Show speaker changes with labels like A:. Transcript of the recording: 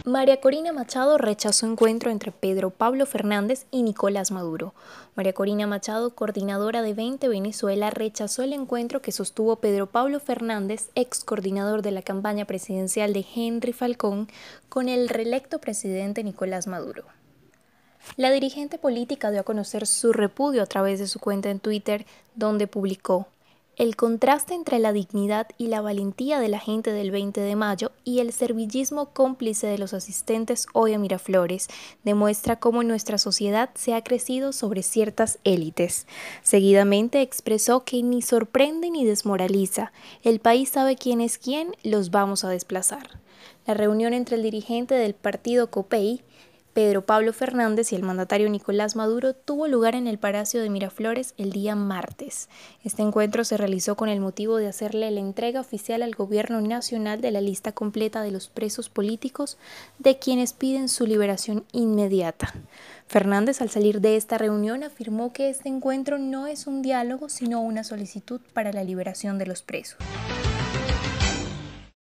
A: María Corina Machado rechazó encuentro entre Pedro Pablo Fernández y Nicolás Maduro. María Corina Machado, coordinadora de 20 Venezuela, rechazó el encuentro que sostuvo Pedro Pablo Fernández, ex coordinador de la campaña presidencial de Henry Falcón, con el reelecto presidente Nicolás Maduro. La dirigente política dio a conocer su repudio a través de su cuenta en Twitter, donde publicó: "El contraste entre la dignidad y la valentía de la gente del 20 de mayo y el servillismo cómplice de los asistentes hoy a Miraflores demuestra cómo nuestra sociedad se ha crecido sobre ciertas élites". Seguidamente expresó que ni sorprende ni desmoraliza, el país sabe quién es quién, los vamos a desplazar. La reunión entre el dirigente del partido COPEI, Pedro Pablo Fernández, y el mandatario Nicolás Maduro tuvo lugar en el Palacio de Miraflores el día martes. Este encuentro se realizó con el motivo de hacerle la entrega oficial al gobierno nacional de la lista completa de los presos políticos de quienes piden su liberación inmediata. Fernández, al salir de esta reunión, afirmó que este encuentro no es un diálogo, sino una solicitud para la liberación de los presos.